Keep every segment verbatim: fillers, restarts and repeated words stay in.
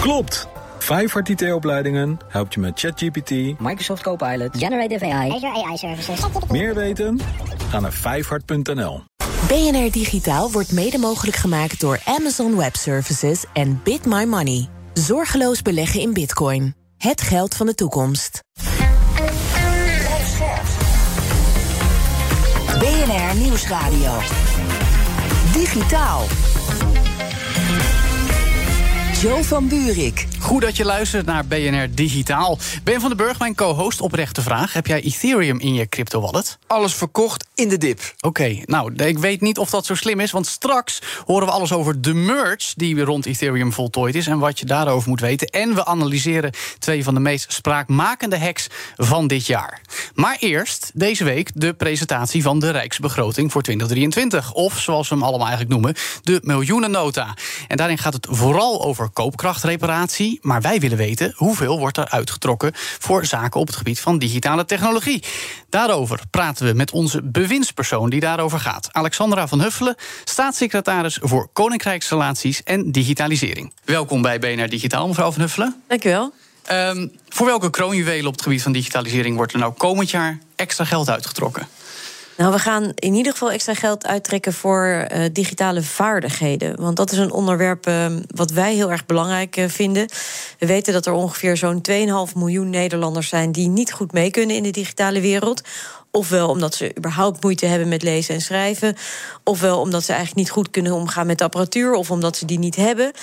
Klopt! Vijfhart I T-opleidingen helpt je met ChatGPT, Microsoft Copilot, Generative A I, Azure A I Services. Meer weten? Ga naar vijfhart punt n l. B N R Digitaal wordt mede mogelijk gemaakt door Amazon Web Services en Bit My Money. Zorgeloos beleggen in bitcoin. Het geld van de toekomst. B N R Nieuwsradio. Digitaal. Jo van Buurik. Goed dat je luistert naar B N R Digitaal. Ben van den Burg, mijn co-host, oprechte vraag. Heb jij Ethereum in je crypto-wallet? Alles verkocht in de dip. Oké, okay, nou, ik weet niet of dat zo slim is, want straks horen we alles over de merge die rond Ethereum voltooid is en wat je daarover moet weten. En we analyseren twee van de meest spraakmakende hacks van dit jaar. Maar eerst, deze week, de presentatie van de Rijksbegroting voor twintig drieëntwintig. Of, zoals we hem allemaal eigenlijk noemen, de miljoenennota. En daarin gaat het vooral over koopkrachtreparatie, maar wij willen weten hoeveel wordt er uitgetrokken voor zaken op het gebied van digitale technologie. Daarover praten we met onze bewindspersoon die daarover gaat. Alexandra van Huffelen, staatssecretaris voor Koninkrijksrelaties en Digitalisering. Welkom bij B N R Digitaal, mevrouw van Huffelen. Dank u wel. Um, voor welke kroonjuwelen op het gebied van digitalisering wordt er nou komend jaar extra geld uitgetrokken? Nou, we gaan in ieder geval extra geld uittrekken voor uh, digitale vaardigheden. Want dat is een onderwerp uh, wat wij heel erg belangrijk uh, vinden. We weten dat er ongeveer zo'n twee komma vijf miljoen Nederlanders zijn die niet goed mee kunnen in de digitale wereld. Ofwel omdat ze überhaupt moeite hebben met lezen en schrijven. Ofwel omdat ze eigenlijk niet goed kunnen omgaan met de apparatuur. Of omdat ze die niet hebben.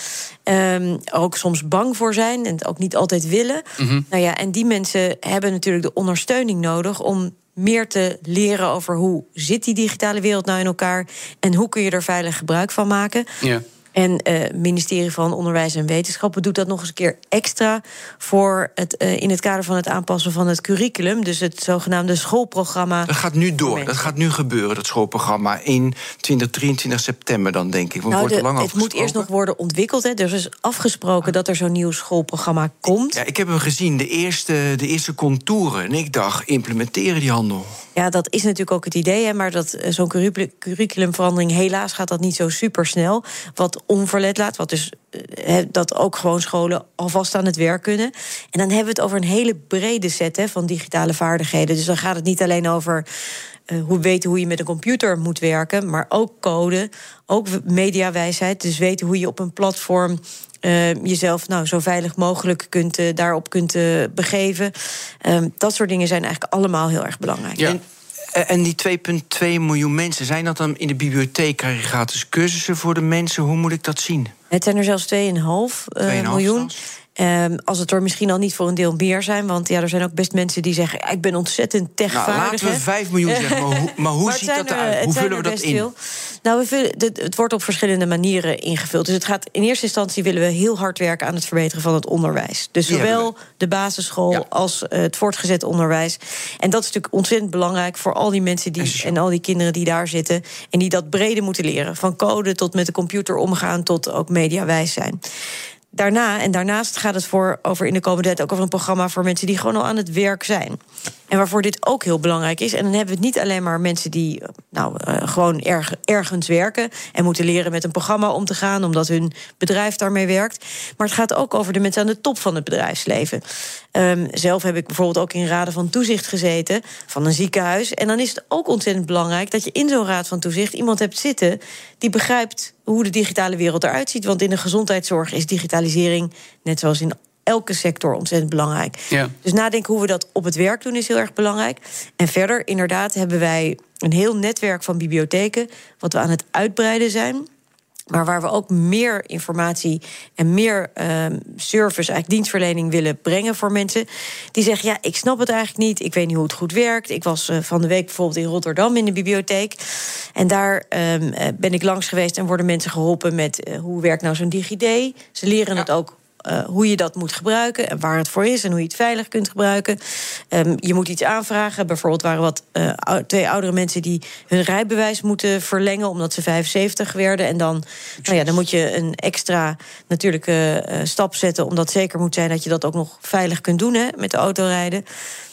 Um, ook soms bang voor zijn en het ook niet altijd willen. Mm-hmm. Nou ja, en die mensen hebben natuurlijk de ondersteuning nodig om meer te leren over hoe zit die digitale wereld nou in elkaar en hoe kun je er veilig gebruik van maken. Ja. En het uh, ministerie van Onderwijs en Wetenschappen doet dat nog eens een keer extra voor het, uh, in het kader van het aanpassen van het curriculum. Dus het zogenaamde schoolprogramma. Dat gaat nu door, dat gaat nu gebeuren, dat schoolprogramma. In twintig drieëntwintig september dan, denk ik. Nou, de, het moet eerst nog worden ontwikkeld. Hè. Er is afgesproken ah. dat er zo'n nieuw schoolprogramma komt. Ja, ik heb hem gezien, de eerste, de eerste contouren. En ik dacht, implementeren die handel. Ja, dat is natuurlijk ook het idee, hè, maar dat uh, zo'n curriculumverandering, helaas gaat dat niet zo supersnel. Wat onverlet laat, wat dus uh, dat ook gewoon scholen alvast aan het werk kunnen. En dan hebben we het over een hele brede set hè, van digitale vaardigheden. Dus dan gaat het niet alleen over uh, hoe weten hoe je met een computer moet werken, maar ook code, ook mediawijsheid. Dus weten hoe je op een platform Uh, jezelf nou, zo veilig mogelijk kunt, uh, daarop kunt uh, begeven. Um, dat soort dingen zijn eigenlijk allemaal heel erg belangrijk. Ja. En, en die twee komma twee miljoen mensen, zijn dat dan in de bibliotheek? Krijg je gratis cursussen voor de mensen? Hoe moet ik dat zien? Het zijn er zelfs twee komma vijf uh, miljoen. Um, als het er misschien al niet voor een deel meer zijn. Want ja, er zijn ook best mensen die zeggen, ja, ik ben ontzettend techvaardig. Nou, laten we vijf miljoen zeggen, maar hoe, maar hoe maar ziet dat eruit? Hoe vullen we dat in? Veel. Nou, we vullen, het, het wordt op verschillende manieren ingevuld. Dus het gaat, in eerste instantie willen we heel hard werken aan het verbeteren van het onderwijs. Dus zowel de basisschool ja. als uh, het voortgezet onderwijs. En dat is natuurlijk ontzettend belangrijk voor al die mensen die, en al die kinderen die daar zitten en die dat brede moeten leren. Van code tot met de computer omgaan tot ook mediawijs zijn. Daarna en daarnaast gaat het voor over in de komende tijd ook over een programma voor mensen die gewoon al aan het werk zijn. En waarvoor dit ook heel belangrijk is. En dan hebben we het niet alleen maar mensen die nou, uh, gewoon erg, ergens werken en moeten leren met een programma om te gaan, omdat hun bedrijf daarmee werkt. Maar het gaat ook over de mensen aan de top van het bedrijfsleven. Um, zelf heb ik bijvoorbeeld ook in raden van toezicht gezeten van een ziekenhuis. En dan is het ook ontzettend belangrijk dat je in zo'n raad van toezicht iemand hebt zitten die begrijpt hoe de digitale wereld eruit ziet. Want in de gezondheidszorg is digitalisering, net zoals in elke sector, ontzettend belangrijk. Ja. Dus nadenken hoe we dat op het werk doen is heel erg belangrijk. En verder, inderdaad, hebben wij een heel netwerk van bibliotheken wat we aan het uitbreiden zijn, maar waar we ook meer informatie en meer uh, service, eigenlijk dienstverlening willen brengen voor mensen die zeggen, ja, ik snap het eigenlijk niet, ik weet niet hoe het goed werkt. Ik was uh, van de week bijvoorbeeld in Rotterdam in de bibliotheek. En daar um, ben ik langs geweest en worden mensen geholpen met uh, hoe werkt nou zo'n DigiD. Ze leren ja. het ook Uh, hoe je dat moet gebruiken en waar het voor is en hoe je het veilig kunt gebruiken. Um, je moet iets aanvragen. Bijvoorbeeld waren wat uh, twee oudere mensen die hun rijbewijs moeten verlengen omdat ze vijfenzeventig werden. En dan, nou ja, dan moet je een extra natuurlijke uh, stap zetten omdat zeker moet zijn dat je dat ook nog veilig kunt doen hè, met de autorijden.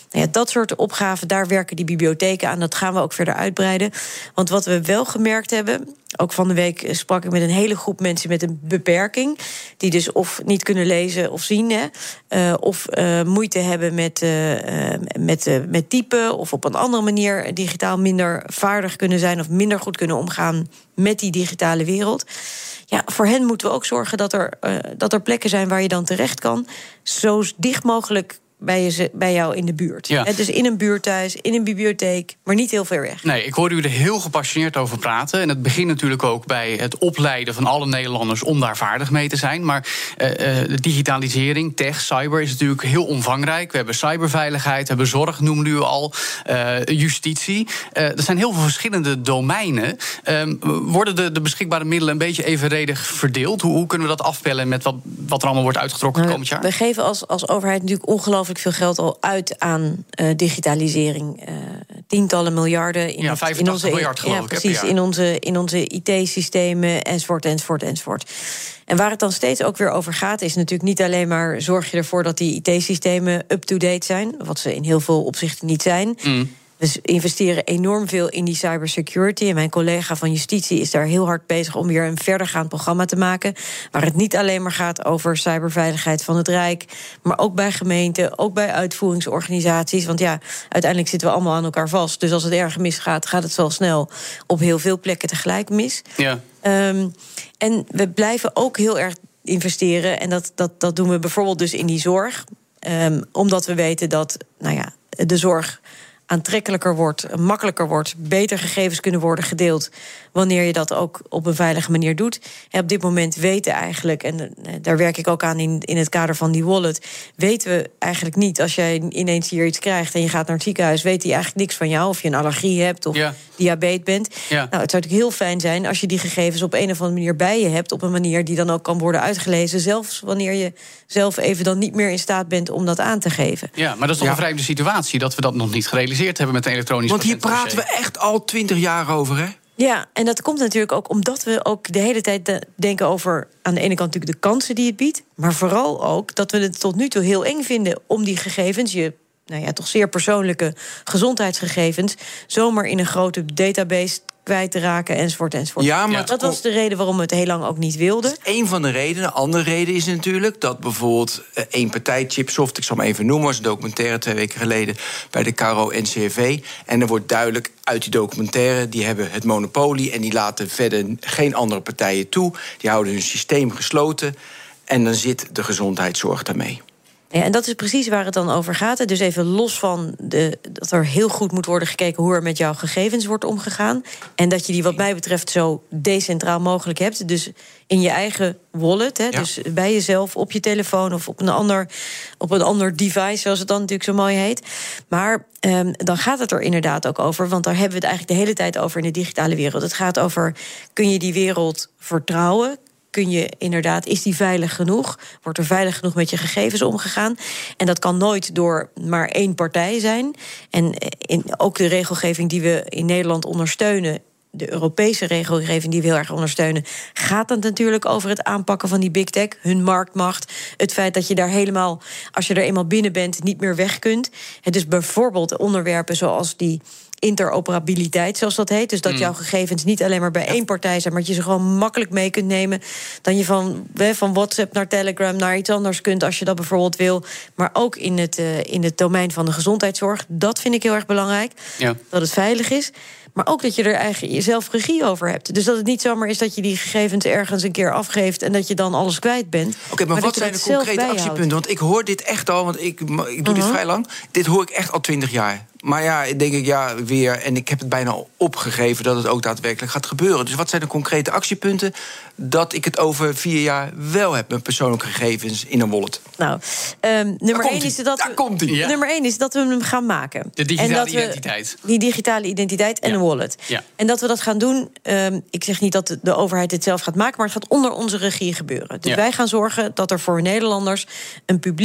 Nou ja, dat soort opgaven, daar werken die bibliotheken aan. Dat gaan we ook verder uitbreiden. Want wat we wel gemerkt hebben, ook van de week sprak ik met een hele groep mensen met een beperking, die dus of niet kunnen lezen of zien, hè, uh, of uh, moeite hebben met, uh, uh, met, uh, met typen, of op een andere manier digitaal minder vaardig kunnen zijn of minder goed kunnen omgaan met die digitale wereld. Ja, voor hen moeten we ook zorgen dat er, uh, dat er plekken zijn waar je dan terecht kan, zo dicht mogelijk bij, je, bij jou in de buurt. Ja. Dus in een buurthuis, in een bibliotheek, maar niet heel ver weg. Nee, ik hoorde u er heel gepassioneerd over praten. En het begint natuurlijk ook bij het opleiden van alle Nederlanders om daar vaardig mee te zijn. Maar uh, uh, digitalisering, tech, cyber is natuurlijk heel omvangrijk. We hebben cyberveiligheid, we hebben zorg, noemde u al, uh, justitie. Uh, er zijn heel veel verschillende domeinen. Um, worden de, de beschikbare middelen een beetje evenredig verdeeld? Hoe, hoe kunnen we dat afpellen met wat, wat er allemaal wordt uitgetrokken nou, komend jaar? We geven als, als overheid natuurlijk ongelooflijk veel geld al uit aan uh, digitalisering. Uh, tientallen miljarden in, ja, het, vijfentachtig in onze, miljard geloof ja, ik. Precies, in onze, in onze I T-systemen enzovoort, enzovoort, enzovoort. En waar het dan steeds ook weer over gaat, is natuurlijk niet alleen maar zorg je ervoor dat die I T-systemen up-to-date zijn, wat ze in heel veel opzichten niet zijn. Mm. We investeren enorm veel in die cybersecurity. En mijn collega van Justitie is daar heel hard bezig om weer een verdergaand programma te maken, waar het niet alleen maar gaat over cyberveiligheid van het Rijk, maar ook bij gemeenten, ook bij uitvoeringsorganisaties. Want ja, uiteindelijk zitten we allemaal aan elkaar vast. Dus als het erg misgaat, gaat het zo snel op heel veel plekken tegelijk mis. Ja. Um, en we blijven ook heel erg investeren. En dat, dat, dat doen we bijvoorbeeld dus in die zorg. Um, omdat we weten dat, nou ja, de zorg aantrekkelijker wordt, makkelijker wordt, beter gegevens kunnen worden gedeeld wanneer je dat ook op een veilige manier doet. En op dit moment weten eigenlijk, en daar werk ik ook aan in, in het kader van die wallet, weten we eigenlijk niet, als jij ineens hier iets krijgt en je gaat naar het ziekenhuis, weet hij eigenlijk niks van jou, of je een allergie hebt of ja. diabetes bent. Ja. Nou, het zou natuurlijk heel fijn zijn als je die gegevens op een of andere manier bij je hebt, op een manier die dan ook kan worden uitgelezen, zelfs wanneer je zelf even dan niet meer in staat bent om dat aan te geven. Ja, maar dat is toch ja. een vreemde situatie dat we dat nog niet gerealiseerd hebben met een elektronisch Want hier praten we echt al twintig jaar over, hè? Ja, en dat komt natuurlijk ook omdat we ook de hele tijd denken over aan de ene kant natuurlijk de kansen die het biedt, maar vooral ook dat we het tot nu toe heel eng vinden om die gegevens, je nou ja, toch zeer persoonlijke gezondheidsgegevens, zomaar in een grote database kwijt te raken, enzovoort, enzovoort. Ja, maar dat was de reden waarom we het heel lang ook niet wilden. Dat is één van de redenen. Een andere reden is natuurlijk dat bijvoorbeeld één partij, Chipsoft, ik zal hem even noemen, was een documentaire twee weken geleden bij de K R O N C R V. En er wordt duidelijk uit die documentaire, die hebben het monopolie en die laten verder geen andere partijen toe. Die houden hun systeem gesloten en dan zit de gezondheidszorg daarmee. Ja, en dat is precies waar het dan over gaat. Dus even los van de, dat er heel goed moet worden gekeken hoe er met jouw gegevens wordt omgegaan. En dat je die wat mij betreft zo decentraal mogelijk hebt. Dus in je eigen wallet, hè, ja. dus bij jezelf, op je telefoon of op een ander, op een ander device, zoals het dan natuurlijk zo mooi heet. Maar um, dan gaat het er inderdaad ook over, want daar hebben we het eigenlijk de hele tijd over in de digitale wereld. Het gaat over, kun je die wereld vertrouwen? Kun je inderdaad, is die veilig genoeg? Wordt er veilig genoeg met je gegevens omgegaan? En dat kan nooit door maar één partij zijn. En in, ook de regelgeving die we in Nederland ondersteunen, de Europese regelgeving die we heel erg ondersteunen, gaat het natuurlijk over het aanpakken van die big tech, hun marktmacht, het feit dat je daar helemaal, als je er eenmaal binnen bent, niet meer weg kunt. En dus bijvoorbeeld onderwerpen zoals die interoperabiliteit, zoals dat heet. Dus dat mm. jouw gegevens niet alleen maar bij ja. één partij zijn, maar dat je ze gewoon makkelijk mee kunt nemen. Dan je van, van WhatsApp naar Telegram naar iets anders kunt, als je dat bijvoorbeeld wil. Maar ook in het, uh, in het domein van de gezondheidszorg. Dat vind ik heel erg belangrijk. Ja. Dat het veilig is. Maar ook dat je er eigen jezelf regie over hebt. Dus dat het niet zomaar is dat je die gegevens ergens een keer afgeeft en dat je dan alles kwijt bent. Oké, okay, maar, maar wat zijn de concrete actiepunten? Want ik hoor dit echt al, want ik, ik doe uh-huh. dit vrij lang. Dit hoor ik echt al twintig jaar. Maar ja, denk ik, ja, weer, en ik heb het bijna al opgegeven dat het ook daadwerkelijk gaat gebeuren. Dus wat zijn de concrete actiepunten dat ik het over vier jaar wel heb met persoonlijke gegevens in een wallet? Nou, um, nummer één is dat Daar we, komt ie. Ja. Nummer één is dat we hem gaan maken. De digitale en dat identiteit. We, die digitale identiteit en ja. een wallet. Ja. En dat we dat gaan doen. Um, ik zeg niet dat de overheid het zelf gaat maken, maar het gaat onder onze regie gebeuren. Dus ja. wij gaan zorgen dat er voor Nederlanders een publieke,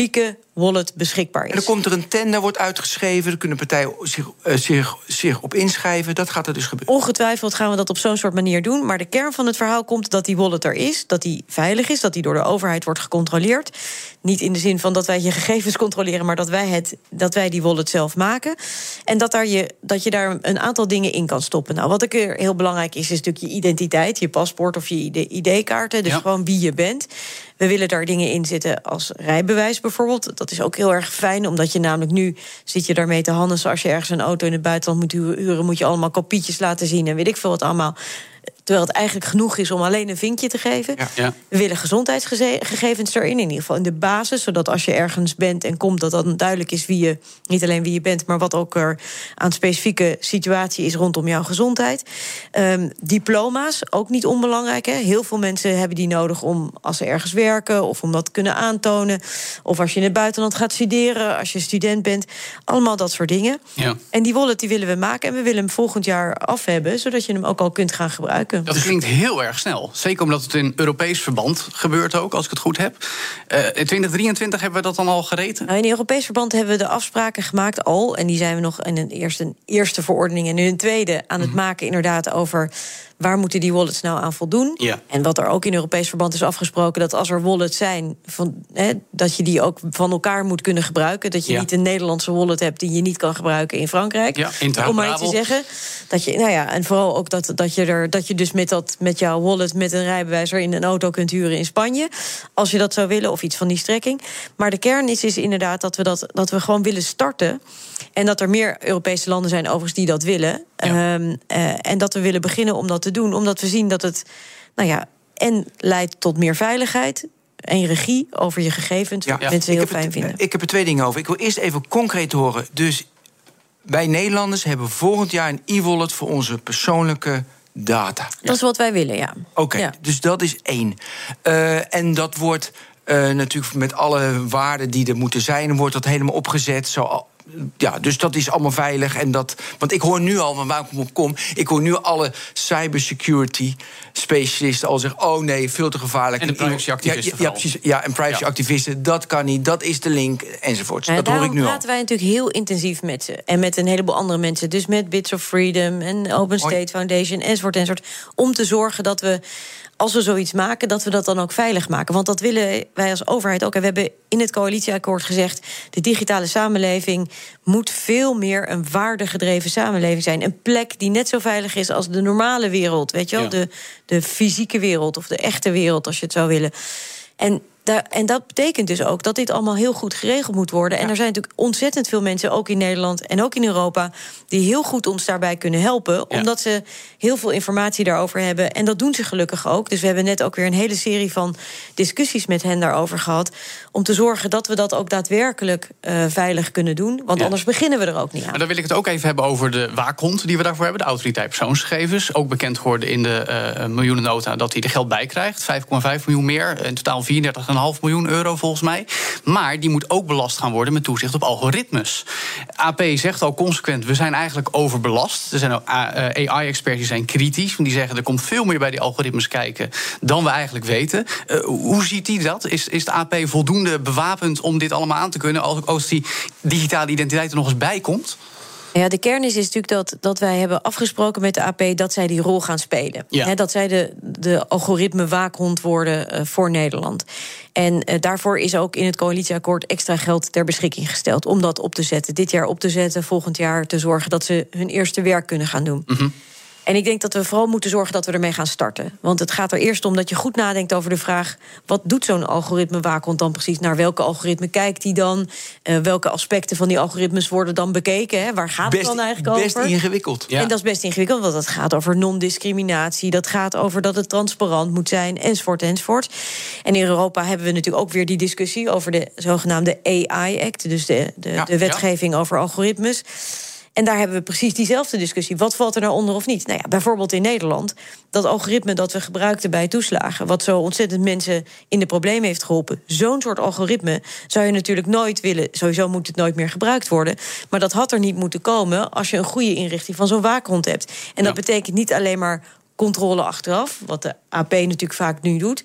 wallet beschikbaar is. En dan komt er een tender, wordt uitgeschreven, er kunnen partijen zich, uh, zich, zich op inschrijven. Dat gaat er dus gebeuren. Ongetwijfeld gaan we dat op zo'n soort manier doen. Maar de kern van het verhaal komt dat die wallet er is, dat die veilig is, dat die door de overheid wordt gecontroleerd. Niet in de zin van dat wij je gegevens controleren, maar dat wij, het, dat wij die wallet zelf maken. En dat, daar je, dat je daar een aantal dingen in kan stoppen. Nou, wat ook heel belangrijk is, is natuurlijk je identiteit, je paspoort of je I D-kaarten. Dus ja. gewoon wie je bent. We willen daar dingen in zitten als rijbewijs bijvoorbeeld. Dat is ook heel erg fijn, omdat je namelijk nu zit je daarmee te handelen. Als je ergens een auto in het buitenland moet huren, moet je allemaal kopietjes laten zien en weet ik veel wat allemaal. Terwijl het eigenlijk genoeg is om alleen een vinkje te geven. Ja, ja. We willen gezondheidsgegevens erin, in ieder geval in de basis, zodat als je ergens bent en komt, dat dan duidelijk is wie je, niet alleen wie je bent, maar wat ook er aan specifieke situatie is rondom jouw gezondheid. Um, diploma's, ook niet onbelangrijk. Hè? Heel veel mensen hebben die nodig om als ze ergens werken of om dat te kunnen aantonen. Of als je in het buitenland gaat studeren, als je student bent. Allemaal dat soort dingen. Ja. En die wallet die willen we maken en we willen hem volgend jaar af hebben, zodat je hem ook al kunt gaan gebruiken. Dat klinkt heel erg snel. Zeker omdat het in Europees verband gebeurt ook, als ik het goed heb. Uh, in twintig drieëntwintig hebben we dat dan al gereten? Nou, in Europees verband hebben we de afspraken gemaakt al. En die zijn we nog in een eerste, een eerste verordening en nu een tweede aan het mm-hmm. maken inderdaad over waar moeten die wallets nou aan voldoen. Ja. En wat er ook in Europees verband is afgesproken, dat als er wallets zijn, van, hè, dat je die ook van elkaar moet kunnen gebruiken. Dat je ja. niet een Nederlandse wallet hebt die je niet kan gebruiken in Frankrijk. Ja, om maar niet te zeggen. Dat je, nou ja, en vooral ook dat, dat je er dat je dus met, dat, met jouw wallet met een rijbewijs in een auto kunt huren in Spanje. Als je dat zou willen, of iets van die strekking. Maar de kern is, is inderdaad dat we, dat, dat we gewoon willen starten. En dat er meer Europese landen zijn overigens die dat willen. Ja. Um, uh, en dat we willen beginnen om dat te doen. Omdat we zien dat het, nou ja, en leidt tot meer veiligheid en regie over je gegevens. Ja. Wat mensen heel fijn het, vinden. Ik heb er twee dingen over. Ik wil eerst even concreet horen. Dus wij Nederlanders hebben volgend jaar een e-wallet voor onze persoonlijke data. Dat ja. is wat wij willen, ja. Oké, okay, ja. dus dat is één. Uh, en dat wordt uh, natuurlijk met alle waarden die er moeten zijn, wordt dat helemaal opgezet. Zo, ja, dus dat is allemaal veilig. En dat, want ik hoor nu al, waar ik op kom, ik hoor nu alle cybersecurity specialisten al zeggen, oh nee, veel te gevaarlijk. En de privacyactivisten. Ja, ja, ja, ja, en privacyactivisten, ja. dat kan niet, dat is de link, enzovoort. Ja, dat hoor ik nu al. Daarom praten wij natuurlijk heel intensief met ze. En met een heleboel andere mensen. Dus met Bits of Freedom en Open State Foundation, enzovoort, enzovoort. Om te zorgen dat we, als we zoiets maken, dat we dat dan ook veilig maken. Want dat willen wij als overheid ook. En we hebben in het coalitieakkoord gezegd, de digitale samenleving moet veel meer een waardegedreven samenleving zijn. Een plek die net zo veilig is als de normale wereld. Weet je wel, ja. de, de fysieke wereld of de echte wereld, als je het zou willen. En Daar, en dat betekent dus ook dat dit allemaal heel goed geregeld moet worden. En ja. er zijn natuurlijk ontzettend veel mensen, ook in Nederland en ook in Europa, die heel goed ons daarbij kunnen helpen. Ja. Omdat ze heel veel informatie daarover hebben. En dat doen ze gelukkig ook. Dus we hebben net ook weer een hele serie van discussies met hen daarover gehad. Om te zorgen dat we dat ook daadwerkelijk uh, veilig kunnen doen. Want ja. anders beginnen we er ook niet aan. Maar dan wil ik het ook even hebben over de waakhond die we daarvoor hebben. De Autoriteit Persoonsgegevens. Ook bekend geworden in de uh, miljoenennota dat hij er geld bij krijgt. vijf komma vijf miljoen meer. In totaal vierendertig komma vijf miljoen euro volgens mij. Maar die moet ook belast gaan worden met toezicht op algoritmes. A P zegt al consequent, we zijn eigenlijk overbelast. Er zijn ook A I-experts die zijn kritisch. Want die zeggen, er komt veel meer bij die algoritmes kijken dan we eigenlijk weten. Uh, hoe ziet die dat? Is, is de A P voldoende bewapend om dit allemaal aan te kunnen, als, als die digitale identiteit er nog eens bij komt? Ja, de kern is, is natuurlijk dat, dat wij hebben afgesproken met de A P dat zij die rol gaan spelen. Ja. He, dat zij de, de algoritme-waakhond worden uh, voor Nederland. En uh, daarvoor is ook in het coalitieakkoord extra geld ter beschikking gesteld om dat op te zetten. Dit jaar op te zetten, volgend jaar te zorgen dat ze hun eerste werk kunnen gaan doen. Mm-hmm. En ik denk dat we vooral moeten zorgen dat we ermee gaan starten. Want het gaat er eerst om dat je goed nadenkt over de vraag, wat doet zo'n algoritme-waakhond dan precies? Naar welke algoritme kijkt die dan? Uh, welke aspecten van die algoritmes worden dan bekeken? Hè? Waar gaat best, het dan eigenlijk best over? Best ingewikkeld. Ja. En dat is best ingewikkeld, want het gaat over non-discriminatie. Dat gaat over dat het transparant moet zijn, enzovoort, enzovoort. En in Europa hebben we natuurlijk ook weer die discussie over de zogenaamde A I-act. Dus de, de, ja, de wetgeving ja. over algoritmes. En daar hebben we precies diezelfde discussie. Wat valt er nou onder of niet? Nou ja, bijvoorbeeld in Nederland, dat algoritme dat we gebruikten bij toeslagen, wat zo ontzettend mensen in de problemen heeft geholpen. Zo'n soort algoritme zou je natuurlijk nooit willen. Sowieso moet het nooit meer gebruikt worden. Maar dat had er niet moeten komen als je een goede inrichting van zo'n waakhond hebt. En dat ja. betekent niet alleen maar controle achteraf, wat de A P natuurlijk vaak nu doet.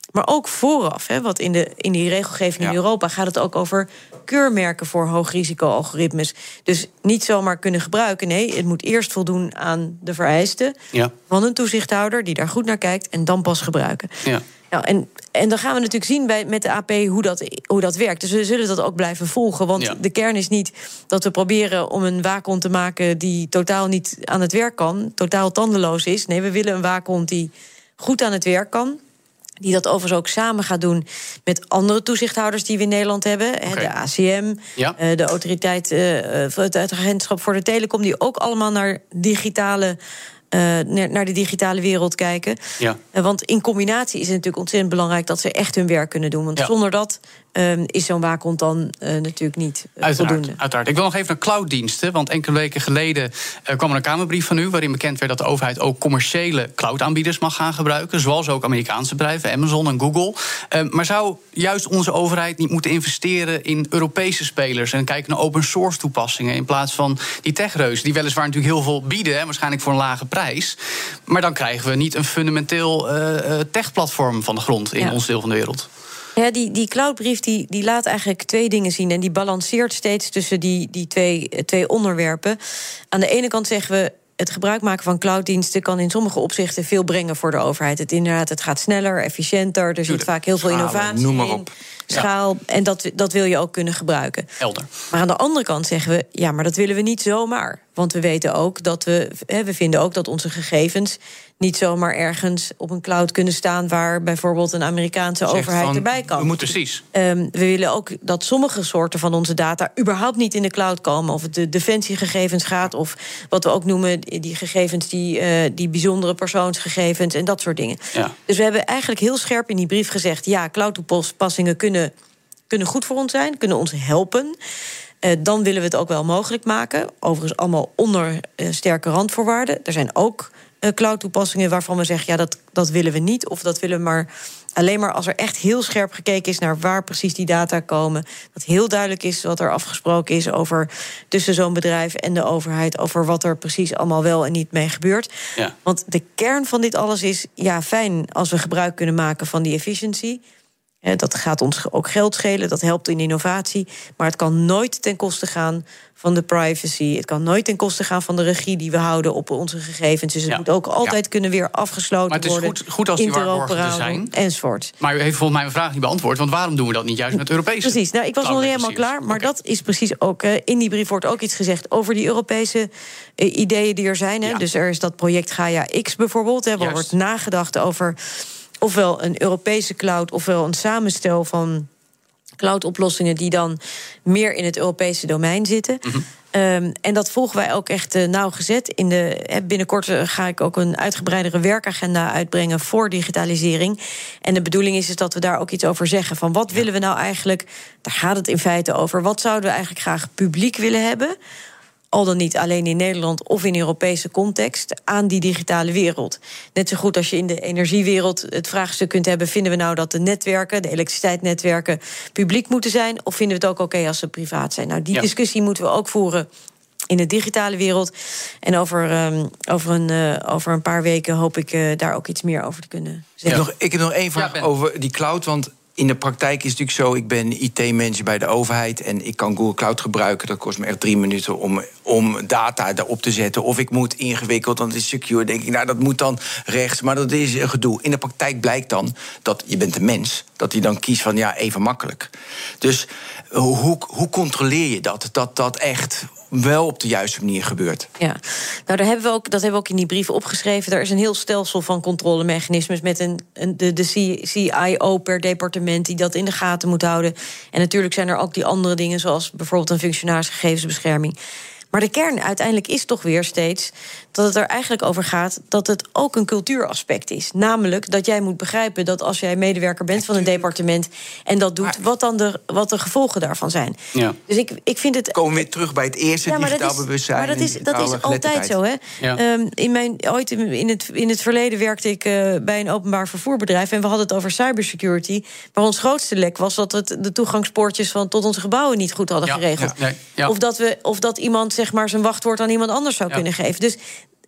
Maar ook vooraf, hè, wat in, de, in die regelgeving ja. in Europa gaat het ook over keurmerken voor hoogrisico-algoritmes. Dus niet zomaar kunnen gebruiken. Nee, het moet eerst voldoen aan de vereisten ja. van een toezichthouder die daar goed naar kijkt en dan pas gebruiken. Ja. Nou, en, en dan gaan we natuurlijk zien bij, met de A P hoe dat, hoe dat werkt. Dus we zullen dat ook blijven volgen. Want ja. de kern is niet dat we proberen om een waakhond te maken die totaal niet aan het werk kan, totaal tandeloos is. Nee, we willen een waakhond die goed aan het werk kan. Die dat overigens ook samen gaat doen met andere toezichthouders die we in Nederland hebben. Okay. De A C M, ja. de autoriteit, het agentschap voor de telecom, die ook allemaal naar digitale Uh, naar de digitale wereld kijken. Ja. Uh, want in combinatie is het natuurlijk ontzettend belangrijk dat ze echt hun werk kunnen doen. Want ja. zonder dat uh, is zo'n waakhond dan uh, natuurlijk niet uh, uiteraard, voldoende. Uiteraard. Ik wil nog even naar clouddiensten. Want enkele weken geleden uh, kwam er een Kamerbrief van u waarin bekend werd dat de overheid ook commerciële cloudaanbieders mag gaan gebruiken. Zoals ook Amerikaanse bedrijven, Amazon en Google. Uh, maar zou juist onze overheid niet moeten investeren in Europese spelers en kijken naar open source toepassingen in plaats van die techreuzen die weliswaar natuurlijk heel veel bieden, hè, waarschijnlijk voor een lage prijs. Maar dan krijgen we niet een fundamenteel uh, tech-platform van de grond in ja. ons deel van de wereld. Ja, die, die cloudbrief die, die laat eigenlijk twee dingen zien. En die balanceert steeds tussen die, die twee, twee onderwerpen. Aan de ene kant zeggen we, het gebruik maken van clouddiensten kan in sommige opzichten veel brengen voor de overheid. Het, inderdaad, het gaat sneller, efficiënter. Er zit vaak heel veel innovatie noem maar op. in. Schaal, ja. en dat, dat wil je ook kunnen gebruiken. Helder. Maar aan de andere kant zeggen we, ja, maar dat willen we niet zomaar. Want we weten ook dat we, hè, we vinden ook dat onze gegevens niet zomaar ergens op een cloud kunnen staan waar bijvoorbeeld een Amerikaanse Zegt overheid van, erbij kan. We moeten precies. Um, we willen ook dat sommige soorten van onze data überhaupt niet in de cloud komen. Of het de defensiegegevens gaat, of wat we ook noemen die gegevens, die, uh, die bijzondere persoonsgegevens en dat soort dingen. Ja. Dus we hebben eigenlijk heel scherp in die brief gezegd, ja, cloud-toepassingen kunnen, kunnen goed voor ons zijn, kunnen ons helpen. Uh, dan willen we het ook wel mogelijk maken. Overigens allemaal onder uh, sterke randvoorwaarden. Er zijn ook uh, cloud-toepassingen waarvan we zeggen, ja, dat, dat willen we niet. Of dat willen we maar alleen maar als er echt heel scherp gekeken is naar waar precies die data komen. Dat heel duidelijk is wat er afgesproken is over tussen zo'n bedrijf en de overheid, over wat er precies allemaal wel en niet mee gebeurt. Ja. Want de kern van dit alles is, ja, fijn als we gebruik kunnen maken van die efficiëntie. Dat gaat ons ook geld schelen, dat helpt in innovatie. Maar het kan nooit ten koste gaan van de privacy. Het kan nooit ten koste gaan van de regie die we houden op onze gegevens. Dus het ja. moet ook altijd ja. kunnen weer afgesloten worden. Maar het is goed, goed als die waarborgen er zijn. Enzovoort. Maar u heeft volgens mij mijn vraag niet beantwoord. Want waarom doen we dat niet juist met Europese? Precies, nou, ik was nog niet helemaal klaar. Maar okay. dat is precies ook, uh, in die brief wordt ook iets gezegd over die Europese uh, ideeën die er zijn. Hè. Ja. Dus er is dat project Gaia X bijvoorbeeld, hè, waar juist. wordt nagedacht over ofwel een Europese cloud, ofwel een samenstel van cloud-oplossingen die dan meer in het Europese domein zitten. Mm-hmm. Um, en dat volgen wij ook echt uh, nauwgezet. In de, eh, binnenkort uh, ga ik ook een uitgebreidere werkagenda uitbrengen voor digitalisering. En de bedoeling is, is dat we daar ook iets over zeggen. Van wat ja. willen we nou eigenlijk, daar gaat het in feite over, wat zouden we eigenlijk graag publiek willen hebben, al dan niet alleen in Nederland of in Europese context, aan die digitale wereld. Net zo goed als je in de energiewereld het vraagstuk kunt hebben, vinden we nou dat de netwerken, de elektriciteitsnetwerken, publiek moeten zijn, of vinden we het ook oké okay als ze privaat zijn? Nou, die ja. discussie moeten we ook voeren in de digitale wereld. En over, um, over, een, uh, over een paar weken hoop ik uh, daar ook iets meer over te kunnen zeggen. Ja. Ik, nog, ik heb nog één vraag ja, over die cloud, want in de praktijk is het natuurlijk zo, ik ben I T-manager bij de overheid en ik kan Google Cloud gebruiken. Dat kost me echt drie minuten om, om data daarop te zetten. Of ik moet ingewikkeld, want het is secure. Denk ik, nou, dat moet dan rechts, maar dat is een gedoe. In de praktijk blijkt dan dat je bent een mens, dat hij dan kiest van ja, even makkelijk. Dus hoe, hoe controleer je dat? Dat dat echt wel op de juiste manier gebeurt. Ja, nou, daar hebben we ook, dat hebben we ook in die brief opgeschreven. Er is een heel stelsel van controlemechanismes met een, een, de, de C I O per departement die dat in de gaten moet houden. En natuurlijk zijn er ook die andere dingen, zoals bijvoorbeeld een functionaris gegevensbescherming. Maar de kern uiteindelijk is toch weer steeds dat het er eigenlijk over gaat dat het ook een cultuuraspect is. Namelijk dat jij moet begrijpen dat als jij medewerker bent van een departement en dat doet, wat dan de, wat de gevolgen daarvan zijn. Ja. Dus ik, ik vind het. Komen we weer terug bij het eerste ja, digitaal bewustzijn. Maar dat is, dat is altijd zo, hè? Ja. Um, in mijn, ooit in het, in het verleden werkte ik uh, bij een openbaar vervoerbedrijf en we hadden het over cybersecurity. Maar ons grootste lek was dat we de toegangspoortjes van tot onze gebouwen niet goed hadden ja, geregeld. Ja, nee, ja. Of dat we, of dat iemand zeg maar zijn wachtwoord aan iemand anders zou ja. kunnen geven. Dus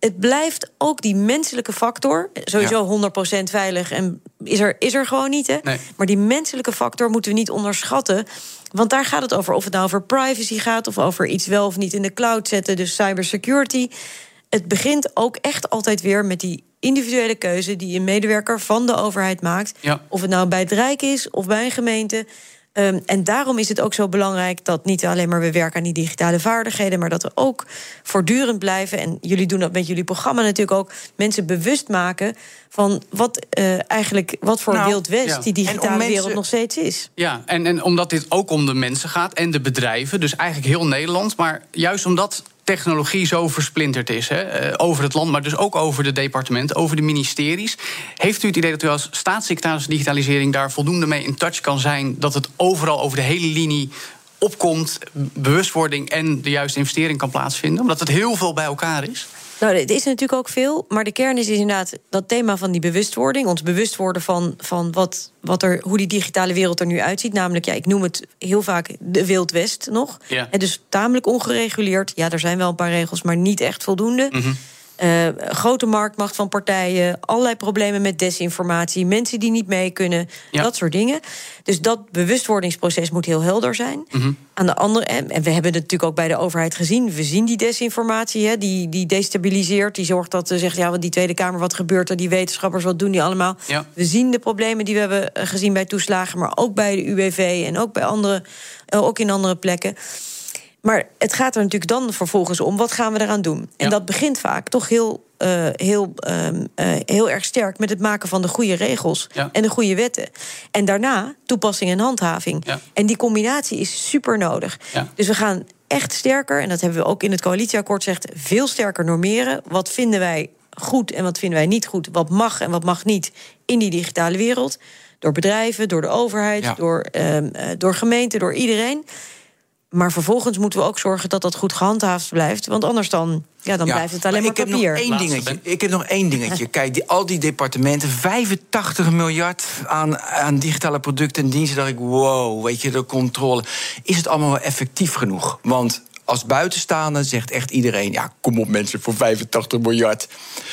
het blijft ook die menselijke factor. Sowieso ja. honderd procent veilig en is er, is er gewoon niet, hè? Nee. Maar die menselijke factor moeten we niet onderschatten. Want daar gaat het over. Of het nou over privacy gaat, of over iets wel of niet in de cloud zetten. Dus cybersecurity. Het begint ook echt altijd weer met die individuele keuze die een medewerker van de overheid maakt. Ja. Of het nou bij het Rijk is of bij een gemeente. Um, en daarom is het ook zo belangrijk dat niet alleen maar we werken aan die digitale vaardigheden, maar dat we ook voortdurend blijven, en jullie doen dat met jullie programma natuurlijk ook, mensen bewust maken van wat uh, eigenlijk wat voor nou, Wild West ja. die digitale mensen, wereld nog steeds is. Ja, en, en omdat dit ook om de mensen gaat en de bedrijven, dus eigenlijk heel Nederland, maar juist omdat technologie zo versplinterd is, hè, uh, over het land, maar dus ook over de departementen, over de ministeries. Heeft u het idee dat u als staatssecretaris digitalisering daar voldoende mee in touch kan zijn, dat het overal over de hele linie opkomt, bewustwording en de juiste investering kan plaatsvinden? Omdat het heel veel bij elkaar is? Nou, het is natuurlijk ook veel, maar de kern is inderdaad dat thema van die bewustwording. Ons bewust worden van, van wat, wat er, hoe die digitale wereld er nu uitziet. Namelijk, ja, ik noem het heel vaak de Wild West nog. Ja. En dus tamelijk ongereguleerd. Ja, er zijn wel een paar regels, maar niet echt voldoende. Mm-hmm. Uh, grote marktmacht van partijen, allerlei problemen met desinformatie, mensen die niet mee kunnen, ja. dat soort dingen. Dus dat bewustwordingsproces moet heel helder zijn. Mm-hmm. Aan de andere, en we hebben het natuurlijk ook bij de overheid gezien, we zien die desinformatie, hè, die, die destabiliseert, die zorgt dat ze zegt, ja, want die Tweede Kamer, wat gebeurt er, die wetenschappers, wat doen die allemaal? Ja. We zien de problemen die we hebben gezien bij toeslagen, maar ook bij de U W V en ook bij andere, ook in andere plekken. Maar het gaat er natuurlijk dan vervolgens om, wat gaan we eraan doen? En ja. dat begint vaak toch heel, uh, heel, um, uh, heel erg sterk met het maken van de goede regels ja. en de goede wetten. En daarna toepassing en handhaving. Ja. En die combinatie is super nodig. Ja. Dus we gaan echt sterker, en dat hebben we ook in het coalitieakkoord gezegd, veel sterker normeren. Wat vinden wij goed en wat vinden wij niet goed? Wat mag en wat mag niet in die digitale wereld? Door bedrijven, door de overheid, ja. door, um, uh, door gemeenten, door iedereen. Maar vervolgens moeten we ook zorgen dat dat goed gehandhaafd blijft. Want anders dan, ja, dan ja, blijft het alleen maar, maar papier. Ik heb nog één dingetje. Ik heb nog één dingetje. Kijk, die, al die departementen, vijfentachtig miljard aan, aan digitale producten en diensten. Dacht ik, wow, weet je, de controle. Is het allemaal wel effectief genoeg? Want als buitenstaander zegt echt iedereen, ja, kom op mensen, voor vijfentachtig miljard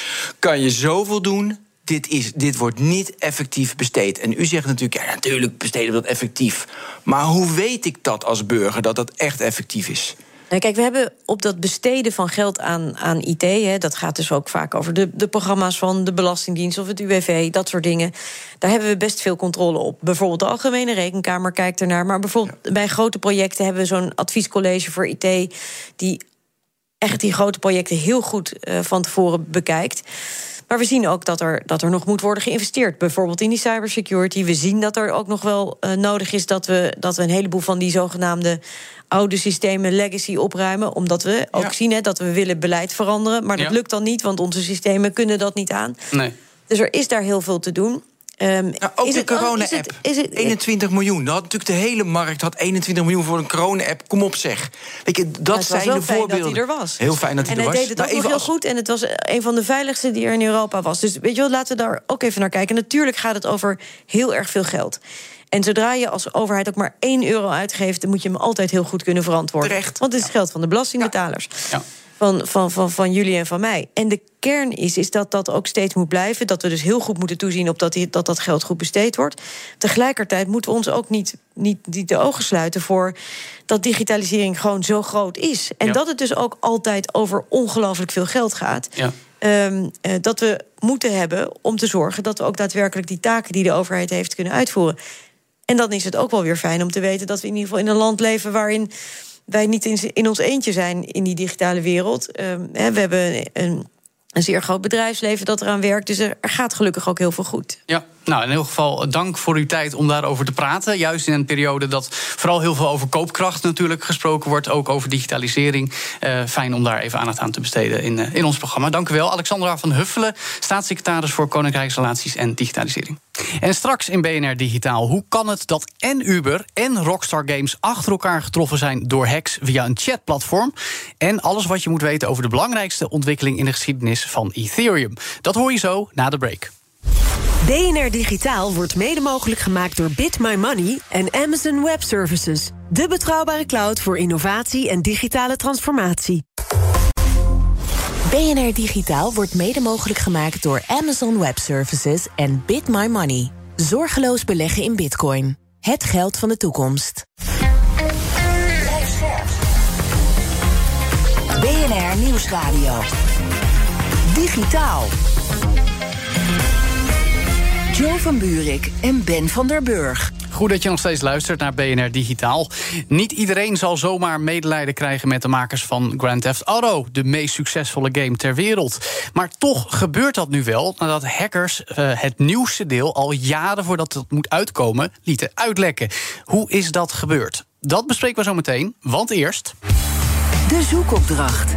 kan je zoveel doen. Dit, is, dit wordt niet effectief besteed. En u zegt natuurlijk, ja, natuurlijk besteden we dat effectief. Maar hoe weet ik dat als burger, dat dat echt effectief is? Nou, kijk, we hebben op dat besteden van geld aan, aan I T, hè, dat gaat dus ook vaak over de, de programma's van de Belastingdienst of het U W V, dat soort dingen. Daar hebben we best veel controle op. Bijvoorbeeld de Algemene Rekenkamer kijkt ernaar. Maar bijvoorbeeld ja. bij grote projecten hebben we zo'n adviescollege voor I T die echt die grote projecten heel goed uh, van tevoren bekijkt. Maar we zien ook dat er, dat er nog moet worden geïnvesteerd. Bijvoorbeeld in die cybersecurity. We zien dat er ook nog wel uh, nodig is dat we, dat we een heleboel van die zogenaamde oude systemen, legacy, opruimen. Omdat we ook ja. zien hè, dat we willen beleid veranderen. Maar dat ja. lukt dan niet, want onze systemen kunnen dat niet aan. Nee. Dus er is daar heel veel te doen. Um, nou, ook is de corona-app. eenentwintig miljoen. Dat had natuurlijk de hele markt had eenentwintig miljoen voor een corona-app. Kom op, zeg. Weet je, dat het zijn de voorbeelden. Dat hij er was. Heel fijn dat hij en er was. En hij deed het ook nog heel als... goed. En het was een van de veiligste die er in Europa was. Dus weet je wel, laten we daar ook even naar kijken. Natuurlijk gaat het over heel erg veel geld. En zodra je als overheid ook maar één euro uitgeeft, dan moet je hem altijd heel goed kunnen verantwoorden. Terecht. Want het is ja. geld van de belastingbetalers. Ja. Van, van, van, van jullie en van mij. En de kern is, is dat dat ook steeds moet blijven. Dat we dus heel goed moeten toezien op dat die, dat, dat geld goed besteed wordt. Tegelijkertijd moeten we ons ook niet, niet, niet de ogen sluiten voor dat digitalisering gewoon zo groot is. En ja. dat het dus ook altijd over ongelooflijk veel geld gaat. Ja. Um, uh, dat we moeten hebben om te zorgen dat we ook daadwerkelijk die taken die de overheid heeft kunnen uitvoeren. En dan is het ook wel weer fijn om te weten dat we in ieder geval in een land leven waarin wij niet in, in ons eentje zijn in die digitale wereld. Um, hè, we hebben een, een zeer groot bedrijfsleven dat eraan werkt. Dus er, er gaat gelukkig ook heel veel goed. Ja, nou, in ieder geval dank voor uw tijd om daarover te praten. Juist in een periode dat vooral heel veel over koopkracht natuurlijk gesproken wordt. Ook over digitalisering. Uh, fijn om daar even aandacht aan te besteden in, uh, in ons programma. Dank u wel. Alexandra van Huffelen, staatssecretaris voor Koninkrijksrelaties en Digitalisering. En straks in B N R Digitaal. Hoe kan het dat en Uber en Rockstar Games achter elkaar getroffen zijn door hacks via een chatplatform? En alles wat je moet weten over de belangrijkste ontwikkeling in de geschiedenis van Ethereum. Dat hoor je zo na de break. B N R Digitaal wordt mede mogelijk gemaakt door Bit My Money en Amazon Web Services. De betrouwbare cloud voor innovatie en digitale transformatie. B N R Digitaal wordt mede mogelijk gemaakt door Amazon Web Services en Bit My Money. Zorgeloos beleggen in bitcoin. Het geld van de toekomst. B N R Nieuwsradio. Digitaal. Jo van Buurik en Ben van der Burg. Goed dat je nog steeds luistert naar B N R Digitaal. Niet iedereen zal zomaar medelijden krijgen met de makers van Grand Theft Auto, de meest succesvolle game ter wereld. Maar toch gebeurt dat nu wel, nadat hackers uh, het nieuwste deel al jaren voordat het moet uitkomen lieten uitlekken. Hoe is dat gebeurd? Dat bespreken we zo meteen, want eerst de zoekopdracht.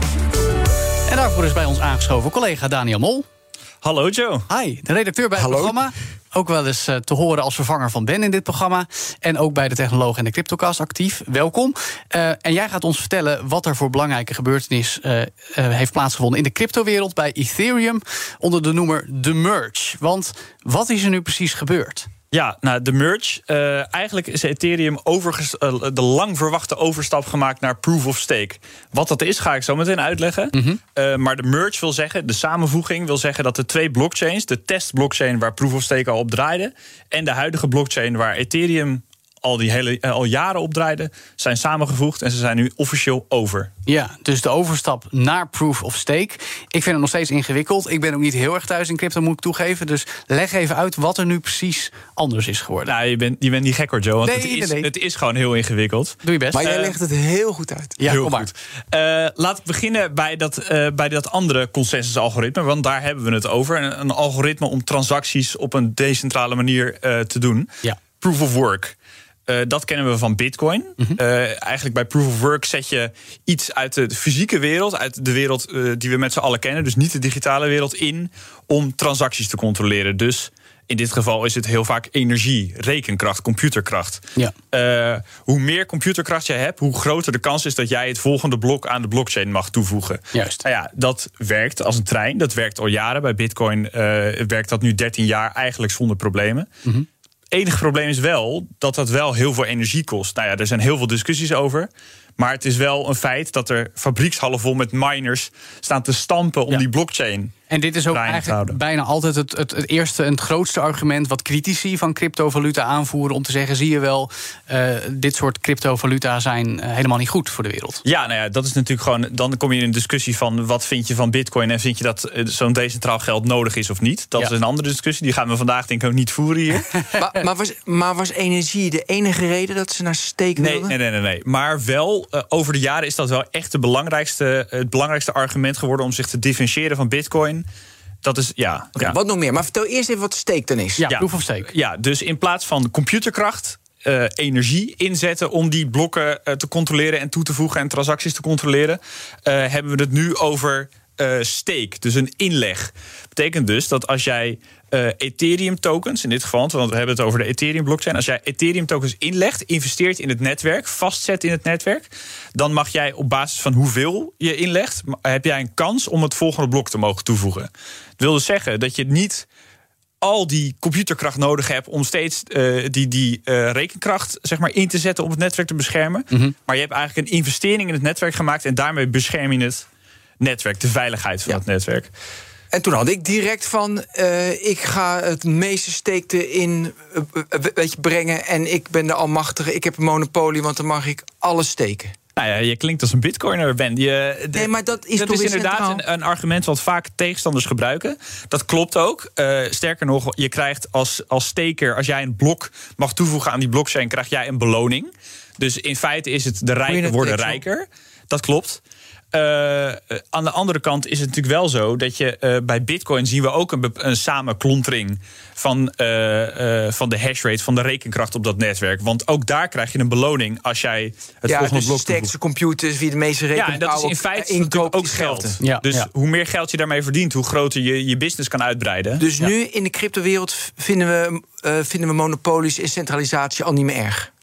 En daarvoor is bij ons aangeschoven collega Daniel Mol. Hallo Joe. Hi, de redacteur bij het Hallo. programma. Ook wel eens uh, te horen als vervanger van Ben in dit programma. En ook bij de Technoloog en de Cryptocast actief. Welkom. Uh, en jij gaat ons vertellen wat er voor belangrijke gebeurtenis uh, uh, heeft plaatsgevonden in de cryptowereld bij Ethereum onder de noemer The Merge. Want wat is er nu precies gebeurd? Ja, nou, de merge. Uh, eigenlijk is Ethereum overges- uh, de lang verwachte overstap gemaakt naar Proof of Stake. Wat dat is, ga ik zo meteen uitleggen. Mm-hmm. Uh, maar de merge wil zeggen, de samenvoeging wil zeggen dat de twee blockchains, de testblockchain waar Proof of Stake al op draaide, en de huidige blockchain waar Ethereum al, die hele, uh, al jaren op draaide, zijn samengevoegd en ze zijn nu officieel over. Ja, dus de overstap naar Proof of Stake. Ik vind het nog steeds ingewikkeld. Ik ben ook niet heel erg thuis in crypto, moet ik toegeven. Dus leg even uit wat er nu precies anders is geworden. Nou, je bent, je bent niet gek hoor, Joe. Want nee, het, is, nee, nee. het is gewoon heel ingewikkeld. Doe je best. Maar jij uh, legt het heel goed uit. Ja, heel kom maar. goed. Uh, laat ik beginnen bij dat, uh, bij dat andere consensusalgoritme. Want daar hebben we het over. Een, een algoritme om transacties op een decentrale manier uh, te doen. Ja. Proof of work. Uh, dat kennen we van Bitcoin. Mm-hmm. Uh, eigenlijk bij Proof of Work zet je iets uit de fysieke wereld, uit de wereld uh, die we met z'n allen kennen, dus niet de digitale wereld, in om transacties te controleren. Dus in dit geval is het heel vaak energie, rekenkracht, computerkracht. Ja. Uh, hoe meer computerkracht je hebt, hoe groter de kans is dat jij het volgende blok aan de blockchain mag toevoegen. Juist. Nou ja, dat werkt als een trein. Dat werkt al jaren. Bij Bitcoin uh, werkt dat nu dertien jaar eigenlijk zonder problemen. Mm-hmm. Het enige probleem is wel dat dat wel heel veel energie kost. Nou ja, er zijn heel veel discussies over. Maar het is wel een feit dat er fabriekshallen vol met miners staan te stampen om ja. die blockchain. En dit is ook eigenlijk bijna altijd het, het, het eerste en het grootste argument wat critici van cryptovaluta aanvoeren om te zeggen, zie je wel, uh, dit soort cryptovaluta zijn uh, helemaal niet goed voor de wereld. Ja, nou ja, dat is natuurlijk gewoon, dan kom je in een discussie van wat vind je van Bitcoin en vind je dat uh, zo'n decentraal geld nodig is of niet. Dat ja. is een andere discussie, die gaan we vandaag denk ik ook niet voeren hier. maar, maar, was, maar was energie de enige reden dat ze naar stake nee, wilden? Nee, nee, nee, nee. Maar wel, uh, over de jaren is dat wel echt de belangrijkste, uh, het belangrijkste argument geworden om zich te differentiëren van Bitcoin. Dat is, ja, okay, ja. Wat nog meer? Maar vertel eerst even wat stake dan is. Ja, ja. Proof of Stake. Ja, dus in plaats van computerkracht, uh, energie inzetten om die blokken uh, te controleren en toe te voegen en transacties te controleren, uh, hebben we het nu over uh, stake, dus een inleg. Betekent dus dat als jij uh, Ethereum tokens, in dit geval, want we hebben het over de Ethereum blockchain, als jij Ethereum tokens inlegt, investeert in het netwerk, vastzet in het netwerk, dan mag jij op basis van hoeveel je inlegt, heb jij een kans om het volgende blok te mogen toevoegen. Dat wil dus zeggen dat je niet al die computerkracht nodig hebt om steeds uh, die, die uh, rekenkracht zeg maar, in te zetten om het netwerk te beschermen. Mm-hmm. Maar je hebt eigenlijk een investering in het netwerk gemaakt en daarmee bescherm je het netwerk, de veiligheid van ja. het netwerk. En toen had ik direct van, uh, ik ga het meeste stake in uh, weet je, brengen en ik ben de almachtige, ik heb een monopolie, want dan mag ik alles steken. Nou ja, je klinkt als een bitcoiner, Ben. Je, de, nee, maar dat is, dat toch is inderdaad een, een argument wat vaak tegenstanders gebruiken. Dat klopt ook. Uh, sterker nog, je krijgt als, als staker, als jij een blok mag toevoegen aan die blockchain, krijg jij een beloning. Dus in feite is het de rijken worden rijker. Dat klopt. Uh, aan de andere kant is het natuurlijk wel zo dat je uh, bij Bitcoin zien we ook een, een samenklontering van, uh, uh, van de hashrate, van de rekenkracht op dat netwerk. Want ook daar krijg je een beloning als jij het ja, volgende dus blok de sterkste computers, wie de meeste rekening. Ja, en dat is in feite inkoopt, ook geld. Ja, dus ja. hoe meer geld je daarmee verdient, hoe groter je je business kan uitbreiden. Dus ja. nu in de cryptowereld vinden we, uh, vinden we monopolies en centralisatie al niet meer erg.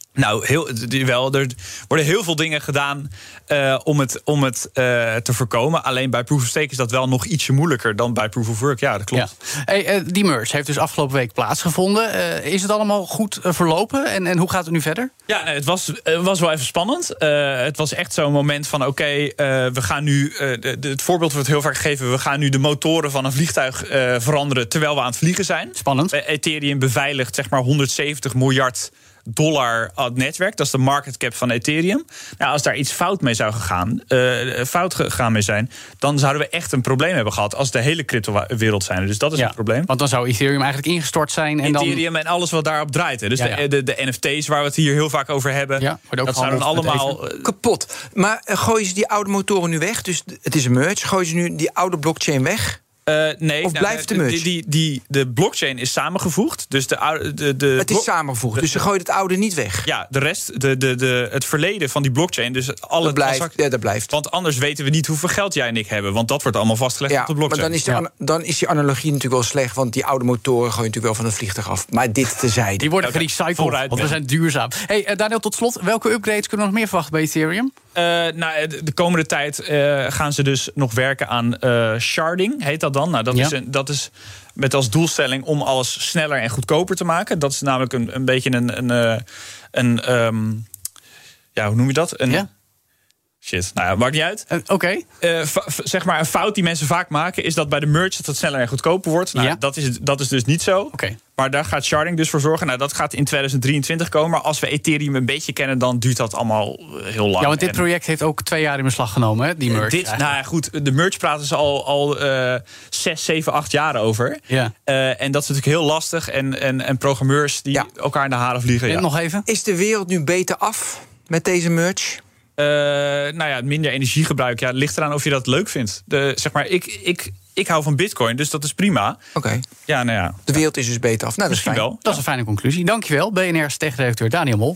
Nou, heel, wel, er worden heel veel dingen gedaan uh, om het, om het uh, te voorkomen. Alleen bij Proof of Stake is dat wel nog ietsje moeilijker dan bij Proof of Work. Ja, dat klopt. Ja. Hey, uh, die merge heeft dus afgelopen week plaatsgevonden. Uh, is het allemaal goed uh, verlopen? En, en hoe gaat het nu verder? Ja, het was, uh, was wel even spannend. Uh, het was echt zo'n moment van oké, okay, uh, we gaan nu... Uh, de, de, het voorbeeld wordt heel vaak gegeven. We gaan nu de motoren van een vliegtuig uh, veranderen terwijl we aan het vliegen zijn. Spannend. Uh, Ethereum beveiligt zeg maar honderdzeventig miljard dollar aan het netwerk. Dat is de market cap van Ethereum. Nou, als daar iets fout mee zou gegaan, uh, fout gegaan mee zijn, dan zouden we echt een probleem hebben gehad als de hele crypto-wereld zijn. Dus dat is ja, een probleem. Want dan zou Ethereum eigenlijk ingestort zijn. En Ethereum dan... en alles wat daarop draait. Hè. Dus ja, ja. De, de, de N F T's waar we het hier heel vaak over hebben, ja, dat zouden allemaal kapot. Maar uh, gooien ze die oude motoren nu weg? Dus het is een merge. Gooien ze nu die oude blockchain weg? Uh, nee, of blijft de merge? Die, die, die, de blockchain is samengevoegd. Dus de, oude, de, de het is samengevoegd, dus ze gooien het oude niet weg. Ja, de rest, de, de, de, het verleden van die blockchain. Dus alle dat blijft, ja, dat blijft. Want anders weten we niet hoeveel geld jij en ik hebben. Want dat wordt allemaal vastgelegd ja, op de blockchain. Maar dan is, de, ja. dan is die analogie natuurlijk wel slecht. Want die oude motoren gooien natuurlijk wel van het vliegtuig af. Maar dit tezijde. Die worden gerecycled, okay, want we zijn duurzaam. Hey, uh, Daniel, tot slot. Welke upgrades kunnen we nog meer verwachten bij Ethereum? Uh, nou, de, de komende tijd uh, gaan ze dus nog werken aan uh, sharding, heet dat dan. Nou, dat, ja. is een, dat is met als doelstelling om alles sneller en goedkoper te maken. Dat is namelijk een, een beetje een... een, een um, ja, hoe noem je dat? Een, ja. Shit, nou ja, maakt niet uit. Uh, Oké. Okay. Uh, zeg maar, een fout die mensen vaak maken is dat bij de merge dat het sneller en goedkoper wordt. Nou, ja. dat, is, dat is dus niet zo. Okay. Maar daar gaat sharding dus voor zorgen. Nou, dat gaat in tweeduizend drieëntwintig komen. Maar als we Ethereum een beetje kennen, dan duurt dat allal heel lang. Ja, want dit project heeft ook twee jaar in beslag genomen, hè, die merge. Uh, dit, nou ja, goed, de merge praten ze al, al uh, zes, zeven, acht jaar over. Ja. Uh, en dat is natuurlijk heel lastig. En, en, en programmeurs die ja. elkaar in de haren vliegen. En ja. nog even. Is de wereld nu beter af met deze merge? Uh, nou ja, minder energiegebruik. Ja, het ligt eraan of je dat leuk vindt. De, zeg maar, ik, ik, ik hou van Bitcoin, dus dat is prima. Oké. Okay. Ja, nou ja. De wereld is dus beter af. Nou, dat is fijn. Wel. Dat is een fijne conclusie. Dankjewel, B N R's techredacteur Daniel Mol.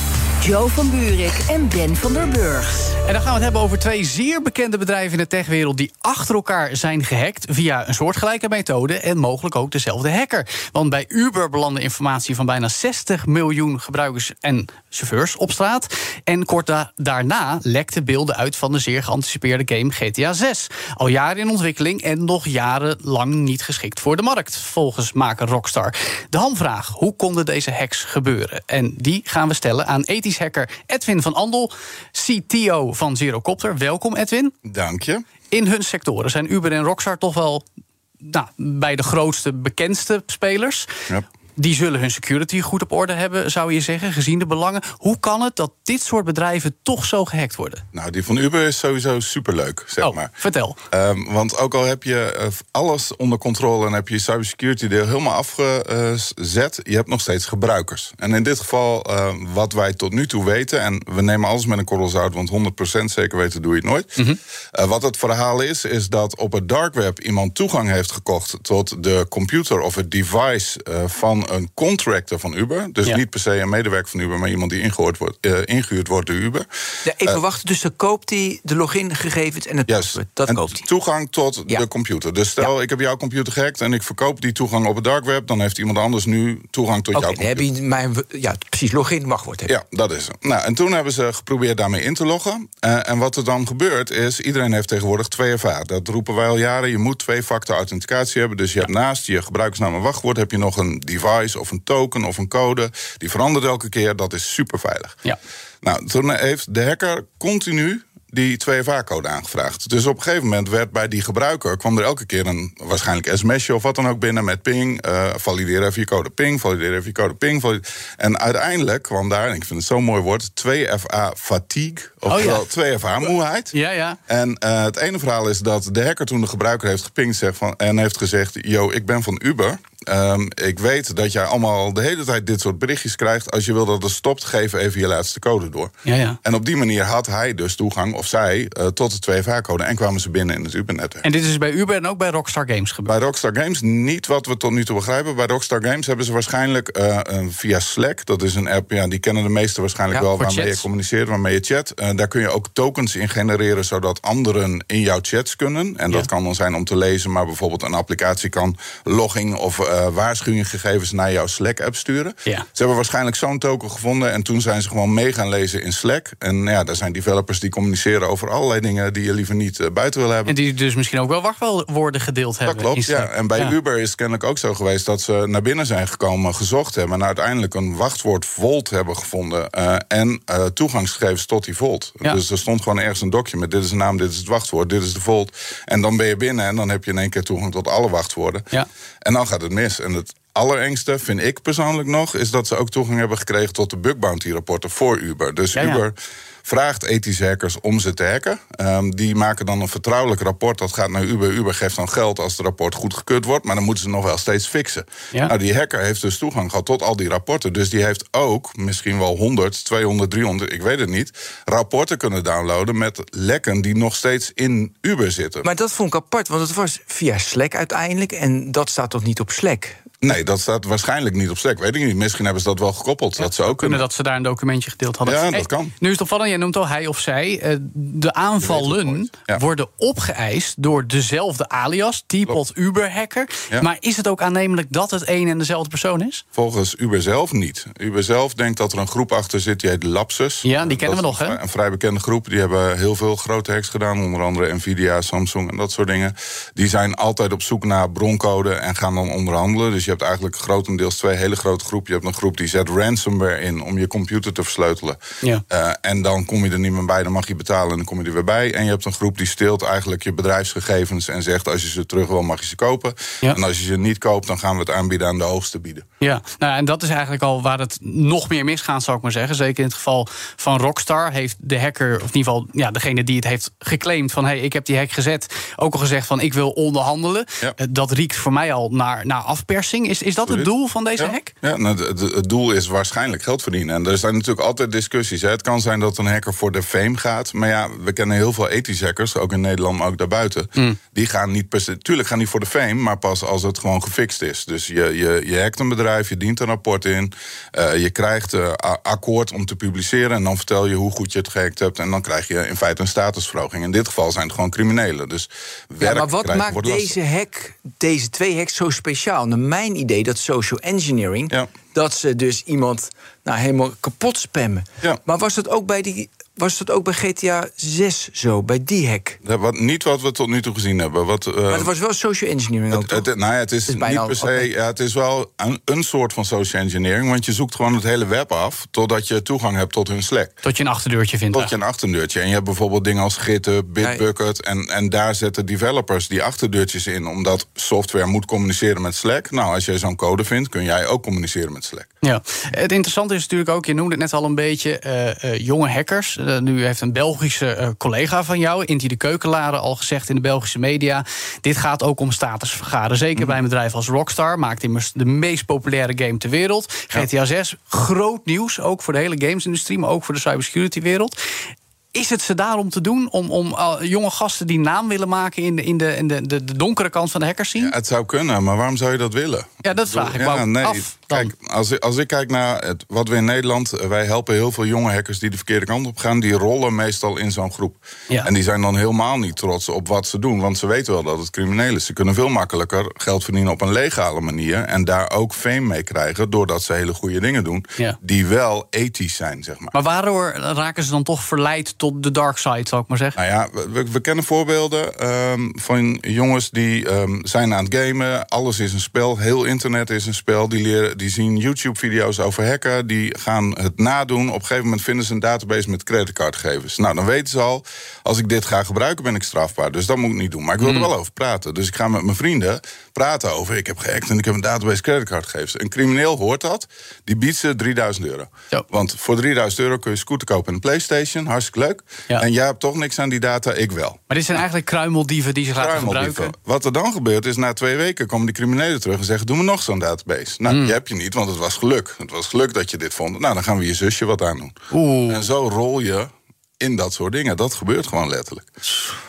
Jo van Buurik en Ben van der Burg. En dan gaan we het hebben over twee zeer bekende bedrijven in de techwereld die achter elkaar zijn gehackt via een soortgelijke methode en mogelijk ook dezelfde hacker. Want bij Uber belandde informatie van bijna zestig miljoen gebruikers en chauffeurs op straat. En kort da- daarna lekten beelden uit van de zeer geanticipeerde game G T A zes. Al jaren in ontwikkeling en nog jarenlang niet geschikt voor de markt, volgens maker Rockstar. De hamvraag, hoe konden deze hacks gebeuren? En die gaan we stellen aan ethisch hacker Edwin van Andel, C T O van Zerocopter. Welkom, Edwin. Dank je. In hun sectoren zijn Uber en Rockstar toch wel nou, bij de grootste, bekendste spelers. Yep. Die zullen hun security goed op orde hebben, zou je zeggen, gezien de belangen. Hoe kan het dat dit soort bedrijven toch zo gehackt worden? Nou, die van Uber is sowieso superleuk, zeg oh, maar. Vertel. Um, want ook al heb je uh, alles onder controle en heb je je cybersecurity deel helemaal afgezet, je hebt nog steeds gebruikers. En in dit geval, uh, wat wij tot nu toe weten, en we nemen alles met een korrel zout, want honderd procent zeker weten doe je het nooit. Mm-hmm. Uh, wat het verhaal is, is dat op het dark web iemand toegang heeft gekocht tot de computer of het device uh, van een contractor van Uber. Dus ja. niet per se een medewerker van Uber, maar iemand die ingehuurd wordt, uh, ingehuurd wordt door Uber. Ja, even uh, wachten, dus dan koopt hij de logingegevens en het password. Dat en koopt hij. Toegang tot ja. de computer. Dus stel, ja. ik heb jouw computer gehackt en ik verkoop die toegang op het dark web, dan heeft iemand anders nu toegang tot okay, jouw computer. Dan heb je mijn, ja, precies, login wachtwoord. Ja, dat is het. Nou, en toen hebben ze geprobeerd daarmee in te loggen. Uh, en wat er dan gebeurt is, iedereen heeft tegenwoordig twee F A. Dat roepen wij al jaren. Je moet twee-factor authenticatie hebben. Dus je hebt naast je gebruikersnaam en wachtwoord heb je nog een device of een token of een code. Die verandert elke keer. Dat is super veilig. Ja. Nou, toen heeft de hacker continu die twee F A-code aangevraagd. Dus op een gegeven moment werd bij die gebruiker kwam er elke keer een waarschijnlijk sms'je of wat dan ook binnen met ping, uh, valideer even je code, ping, valideer even je code, ping. Valideer. En uiteindelijk kwam daar, en ik vind het zo'n mooi woord, twee F A-fatigue, oftewel oh, ja. twee F A-moeheid. Ja, ja. En uh, het ene verhaal is dat de hacker toen de gebruiker heeft gepingd zegt van, en heeft gezegd, yo, ik ben van Uber. Um, ik weet dat jij allemaal de hele tijd dit soort berichtjes krijgt. Als je wil dat het stopt, geef even je laatste code door. Ja, ja. En op die manier had hij dus toegang, of zij, uh, tot de twee F A-code. En kwamen ze binnen in het Uber-netwerk. En dit is bij Uber en ook bij Rockstar Games gebeurd? Bij Rockstar Games niet wat we tot nu toe begrijpen. Bij Rockstar Games hebben ze waarschijnlijk uh, uh, via Slack, dat is een app, ja, die kennen de meesten waarschijnlijk ja, wel, waarmee chats. je communiceert, waarmee je chat. Uh, daar kun je ook tokens in genereren, zodat anderen in jouw chats kunnen. En dat ja. kan dan zijn om te lezen, maar bijvoorbeeld een applicatie kan logging of uh, uh, waarschuwingsgegevens naar jouw Slack-app sturen. Ja. Ze hebben waarschijnlijk zo'n token gevonden en toen zijn ze gewoon mee gaan lezen in Slack. En ja, daar zijn developers die communiceren over allerlei dingen die je liever niet uh, buiten wil hebben. En die dus misschien ook wel wachtwoorden gedeeld hebben. Dat klopt, ja. En bij ja. Uber is het kennelijk ook zo geweest dat ze naar binnen zijn gekomen, gezocht hebben en uiteindelijk een wachtwoord Volt hebben gevonden uh, en uh, toegangsgegevens tot die Volt. Ja. Dus er stond gewoon ergens een docje met dit is de naam, dit is het wachtwoord, dit is de Volt. En dan ben je binnen en dan heb je in één keer toegang tot alle wachtwoorden. Ja. En dan gaat het mis. En het allerengste, vind ik persoonlijk nog, is dat ze ook toegang hebben gekregen tot de bug bounty rapporten voor Uber. Dus ja, ja. Uber vraagt ethische hackers om ze te hacken. Um, die maken dan een vertrouwelijk rapport. Dat gaat naar Uber. Uber geeft dan geld als het rapport goedgekeurd wordt. Maar dan moeten ze nog wel steeds fixen. Ja. Nou, die hacker heeft dus toegang gehad tot al die rapporten. Dus die heeft ook misschien wel honderd, tweehonderd, driehonderd, ik weet het niet, rapporten kunnen downloaden met lekken die nog steeds in Uber zitten. Maar dat vond ik apart, want het was via Slack uiteindelijk. En dat staat toch niet op Slack? Nee, dat staat waarschijnlijk niet op Slack. Weet ik niet. Misschien hebben ze dat wel gekoppeld. Ja, dat ze ook kunnen. dat ze daar een documentje gedeeld hadden. Ja, Hey, dat kan. Nu is het opvallend, jij noemt al hij of zij. Uh, de aanvallen ja. worden opgeëist door dezelfde alias, Teapot Uber-hacker. Ja. Maar is het ook aannemelijk dat het één en dezelfde persoon is? Volgens Uber zelf niet. Uber zelf denkt dat er een groep achter zit, die heet Lapsus. Ja, die kennen dat we nog, hè? Een vrij bekende groep. Die hebben heel veel grote hacks gedaan. Onder andere Nvidia, Samsung en dat soort dingen. Die zijn altijd op zoek naar broncode en gaan dan onderhandelen. Dus je hebt eigenlijk grotendeels twee hele grote groepen. Je hebt een groep die zet ransomware in om je computer te versleutelen. Ja. Uh, en dan kom je er niet meer bij, dan mag je betalen en dan kom je er weer bij. En je hebt een groep die steelt eigenlijk je bedrijfsgegevens en zegt als je ze terug wil, mag je ze kopen. Ja. En als je ze niet koopt, dan gaan we het aanbieden aan de hoogste bieden. Ja, nou, en dat is eigenlijk al waar het nog meer misgaat, zou ik maar zeggen. Zeker in het geval van Rockstar heeft de hacker, of in ieder geval ja, degene die het heeft geclaimd van hey, ik heb die hack gezet, ook al gezegd van ik wil onderhandelen. Ja. Uh, dat riekt voor mij al naar, naar afpersing. Is, is dat Absoluut. het doel van deze ja. hack? Ja, nou, het, het doel is waarschijnlijk geld verdienen. En er zijn natuurlijk altijd discussies. Hè. Het kan zijn dat een hacker voor de fame gaat. Maar ja, we kennen heel veel ethische hackers, ook in Nederland, maar ook daarbuiten. Mm. Die gaan niet per se, tuurlijk gaan die voor de fame, maar pas als het gewoon gefixt is. Dus je, je, je hackt een bedrijf, je dient een rapport in, uh, je krijgt uh, akkoord om te publiceren en dan vertel je hoe goed je het gehackt hebt en dan krijg je in feite een statusverhoging. In dit geval zijn het gewoon criminelen. Dus werk ja, maar wat krijgen maakt wordt deze hack, deze twee hacks zo speciaal? Naar mijn idee dat social engineering, ja. dat ze dus iemand nou, helemaal kapot spammen. Ja. Maar was dat ook bij die Was dat ook bij G T A zes zo, bij die hack? Dat wat, niet wat we tot nu toe gezien hebben. Wat, uh, maar het was wel social engineering ook, het, het, nou ja, het is, het is niet per se, ja, het is wel een, een soort van social engineering, want je zoekt gewoon het hele web af totdat je toegang hebt tot hun Slack. Tot je een achterdeurtje vindt. Tot je een achterdeurtje. En je hebt bijvoorbeeld dingen als GitHub, Bitbucket, en, en daar zetten developers die achterdeurtjes in, omdat software moet communiceren met Slack. Nou, als jij zo'n code vindt, kun jij ook communiceren met Slack. Ja, het interessante is natuurlijk ook, je noemde het net al een beetje, uh, uh, jonge hackers. Uh, nu heeft een Belgische uh, collega van jou, Inti de Keukenlade, al gezegd in de Belgische media, dit gaat ook om status vergaren. Zeker mm. bij een bedrijf als Rockstar, maakt immers de meest populaire game ter wereld. G T A zes, groot nieuws, ook voor de hele gamesindustrie, maar ook voor de cybersecurity wereld. Is het ze daarom te doen om, om uh, jonge gasten die naam willen maken in de, in de, in de, de, de donkere kant van de hackers zien? Ja, het zou kunnen, maar waarom zou je dat willen? Ja, dat vraag ik ja, me nee, af. Kijk, als ik, als ik kijk naar het, wat we in Nederland, wij helpen heel veel jonge hackers die de verkeerde kant op gaan, die rollen meestal in zo'n groep. Ja. En die zijn dan helemaal niet trots op wat ze doen, want ze weten wel dat het crimineel is. Ze kunnen veel makkelijker geld verdienen op een legale manier en daar ook fame mee krijgen, doordat ze hele goede dingen doen, ja. die wel ethisch zijn, zeg maar. Maar waardoor raken ze dan toch verleid tot de dark side, zou ik maar zeggen? Nou ja, we, we kennen voorbeelden um, van jongens die um, zijn aan het gamen, alles is een spel, heel internet is een spel, die leren die zien YouTube-video's over hacken, die gaan het nadoen. Op een gegeven moment vinden ze een database met creditcardgegevens. Nou, dan weten ze al, als ik dit ga gebruiken, ben ik strafbaar. Dus dat moet ik niet doen. Maar ik wil er wel over praten. Dus ik ga met mijn vrienden praten over, ik heb gehackt en ik heb een database creditcardgegevens. Een crimineel hoort dat, die biedt ze drieduizend euro. Zo. Want voor drieduizend euro kun je scooter kopen en een PlayStation, hartstikke leuk. Ja. En jij hebt toch niks aan die data, ik wel. Maar dit zijn eigenlijk kruimeldieven die ze laten gebruiken. Wat er dan gebeurt is, na twee weken komen die criminelen terug en zeggen, doe me nog zo'n database. Nou, Mm. die heb je niet, want het was geluk. Het was geluk dat je dit vond. Nou, dan gaan we je zusje wat aan doen. Oeh. En zo rol je in dat soort dingen. Dat gebeurt gewoon letterlijk.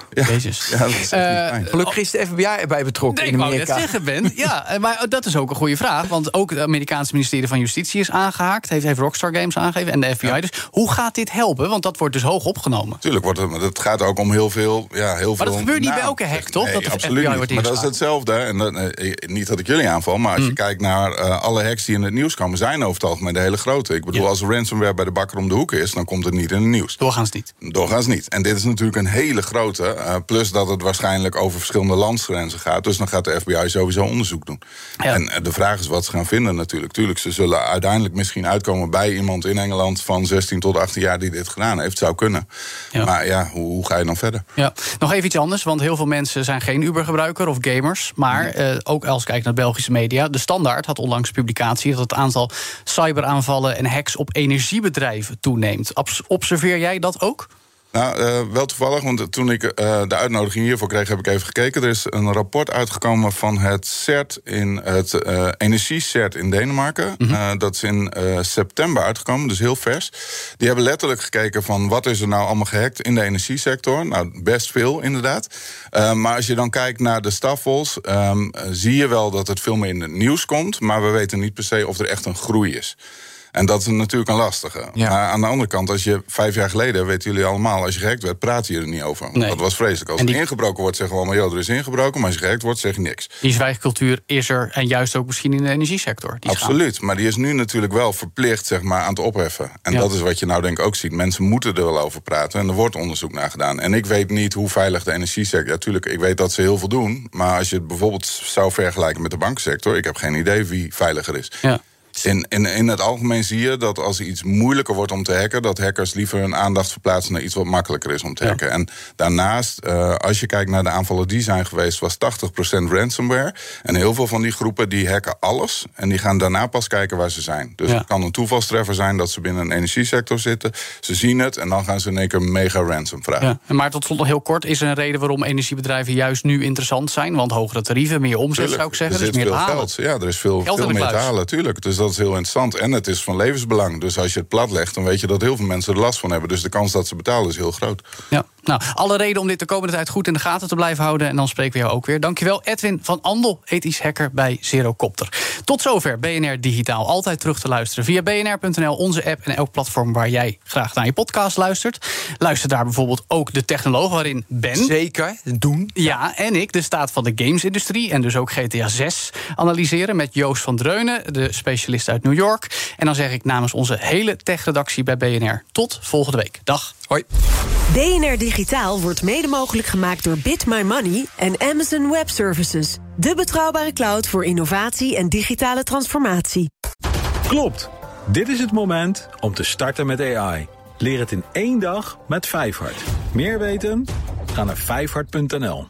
Ja, Jezus. ja, dat is echt Uh, niet fijn. Gelukkig is de F B I erbij betrokken Nee, in ik wou Amerika. net zeggen, Ben. Ja, maar dat is ook een goede vraag. Want ook het Amerikaanse ministerie van Justitie is aangehaakt. Heeft, heeft Rockstar Games aangegeven en de F B I. Ja. Dus hoe gaat dit helpen? Want dat wordt dus hoog opgenomen. Tuurlijk, wordt het, het gaat ook om heel veel... Ja, heel maar veel dat gebeurt niet naam. bij elke hack, toch? Nee, dat de absoluut F B I niet. wordt Maar dat is hetzelfde. En dat, eh, niet dat ik jullie aanval, maar als mm. je kijkt naar uh, alle hacks die in het nieuws komen... zijn over het algemeen de hele grote. Ik bedoel, ja. als er ransomware bij de bakker om de hoek is... dan komt het niet in het nieuws. Doorgaans niet. Doorgaans niet. En dit is natuurlijk een hele grote. Uh, plus dat het waarschijnlijk over verschillende landsgrenzen gaat. Dus dan gaat de F B I sowieso onderzoek doen. Ja. En uh, de vraag is wat ze gaan vinden natuurlijk. Tuurlijk, ze zullen uiteindelijk misschien uitkomen bij iemand in Engeland... van zestien tot achttien jaar die dit gedaan heeft. Zou kunnen. Ja. Maar ja, hoe, hoe ga je dan verder? Ja. Nog even iets anders, want heel veel mensen zijn geen Uber-gebruiker of gamers. Maar uh, ook als ik kijk naar Belgische media... de Standaard had onlangs een publicatie... dat het aantal cyberaanvallen en hacks op energiebedrijven toeneemt. Observeer jij dat ook? Nou, uh, wel toevallig, want toen ik uh, de uitnodiging hiervoor kreeg... heb ik even gekeken. Er is een rapport uitgekomen van het C E R T... in het uh, energie-C E R T in Denemarken. Mm-hmm. Uh, dat is in uh, september uitgekomen, dus heel vers. Die hebben letterlijk gekeken van... wat is er nou allemaal gehackt in de energiesector? Nou, best veel, inderdaad. Uh, maar als je dan kijkt naar de staffels... Um, zie je wel dat het veel meer in het nieuws komt... maar we weten niet per se of er echt een groei is. En dat is natuurlijk een lastige. Ja. Maar aan de andere kant, als je vijf jaar geleden... weten jullie allemaal, als je gehackt werd, praat je er niet over. Nee. Dat was vreselijk. Als die... er ingebroken wordt, zeggen we allemaal... joh, er is ingebroken, maar als je gehackt wordt, zeg je niks. Die zwijgcultuur is er, en juist ook misschien in de energiesector. Die Absoluut, gaan. Maar die is nu natuurlijk wel verplicht zeg maar, aan het opheffen. En ja. dat is wat je nou denk ik ook ziet. Mensen moeten er wel over praten en er wordt onderzoek naar gedaan. En ik weet niet hoe veilig de energiesector... Ja, tuurlijk, ik weet dat ze heel veel doen... maar als je het bijvoorbeeld zou vergelijken met de bankensector... ik heb geen idee wie veiliger is. Ja. In, in, in het algemeen zie je dat als iets moeilijker wordt om te hacken... dat hackers liever hun aandacht verplaatsen naar iets wat makkelijker is om te hacken. Ja. En daarnaast, uh, als je kijkt naar de aanvallen die zijn geweest... was tachtig procent ransomware. En heel veel van die groepen die hacken alles... en die gaan daarna pas kijken waar ze zijn. Dus ja. het kan een toevalstreffer zijn dat ze binnen een energiesector zitten. Ze zien het en dan gaan ze in één keer mega ransom vragen. Ja. Maar tot slot nog heel kort. Is er een reden waarom energiebedrijven juist nu interessant zijn? Want hogere tarieven, meer omzet tuurlijk, zou ik zeggen. Er dus zit meer veel halen. geld. Ja, er is veel, veel meer te halen, tuurlijk. Dus dat is heel interessant. En het is van levensbelang. Dus als je het plat legt, dan weet je dat heel veel mensen er last van hebben. Dus de kans dat ze betalen is heel groot. Ja, nou, alle reden om dit de komende tijd goed in de gaten te blijven houden. En dan spreken we jou ook weer. Dankjewel, Edwin van Andel, ethisch hacker bij Zerocopter. Tot zover B N R Digitaal. Altijd terug te luisteren via b n r punt n l, onze app en elk platform waar jij graag naar je podcast luistert. Luister daar bijvoorbeeld ook De Technoloog, waarin Ben... Zeker, doen. Ja, en ik de staat van de gamesindustrie en dus ook G T A zes analyseren met Joost van Dreunen, de specialist uit New York. En dan zeg ik namens onze hele tech-redactie bij B N R tot volgende week. Dag. Hoi. B N R Digitaal wordt mede mogelijk gemaakt door Bit My Money en Amazon Web Services. De betrouwbare cloud voor innovatie en digitale transformatie. Klopt. Dit is het moment om te starten met A I. Leer het in één dag met Vijfhart. Meer weten? Ga naar vijfhart punt n l.